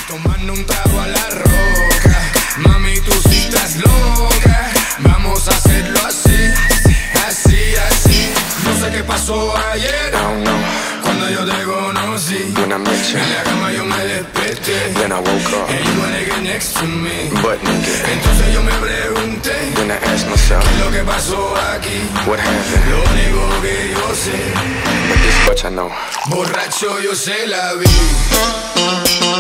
Tomando un trago a la roca. Mami, tú sí estás loca. Vamos a hacerlo así, así, así. No sé qué pasó ayer, cuando yo te conocí. When I met you, en la cama yo me desperté, then I woke up, and you wanna get next to me. but nigga, Entonces yo me pregunté, then I asked myself, ¿qué es lo que pasó aquí? what happened? Lo único que yo sé, But this much I know. borracho yo se la vi.